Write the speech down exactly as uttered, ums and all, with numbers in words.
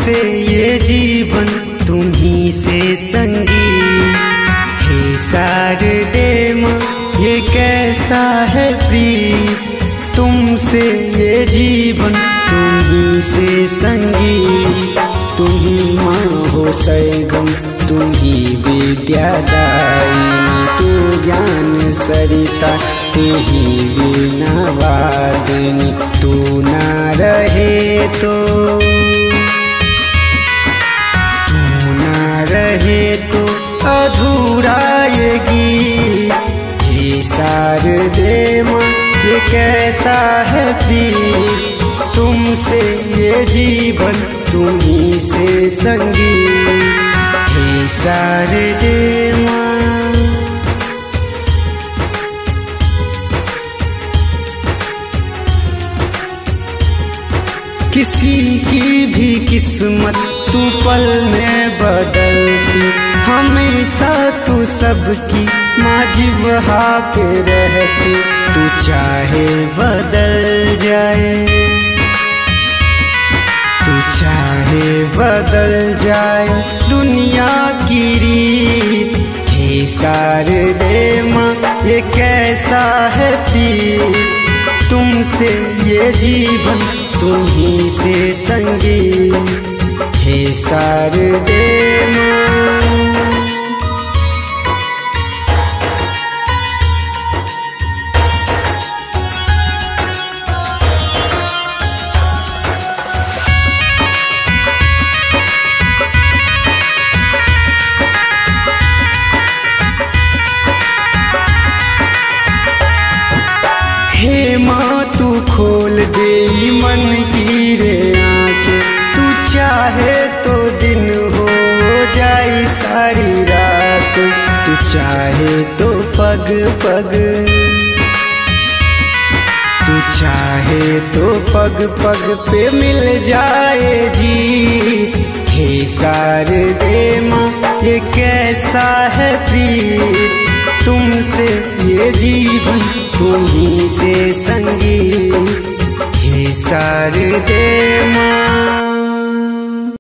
तुमसे ये जीवन तुम्ही से संगी। हे शारदे माँ ये कैसा है प्रिय, तुमसे ये जीवन तुम्ही से संगी। तुम्ही माँ हो सरगम तुम्ही विद्यादायिनी, तू ज्ञान सरिता तेहि वीणा वादिनी। तू ना रहे तो तू ना रहे तो अधूरा ये गीत। हे शारदे माँ ये कैसा है प्रिय, तुमसे ये जीवन तुम्ही से संगी। हे शारदे माँ किसी की भी किस्मत तू पल में बदलती, हमेशा तू सबकी माँ जिह्वा पे रहती। तू चाहे बदल जाए, तू चाहे बदल जाए दुनिया की रीत। हे शारदे माँ ये कैसा है प्रिय, तुमसे ये जीवन तुम्ही से संगी। हे शारदे माँ हे माँ तू खोल दे मन की रे आँखें, तू चाहे तो दिन हो जाए सारी रात। तू चाहे तो पग पग तू चाहे तो पग पग पे मिल जाए जी। हे शारदे माँ ये कैसा है प्रिय, तुमसे ये जीवन तुम्ही से संगी। हे शारदे माँ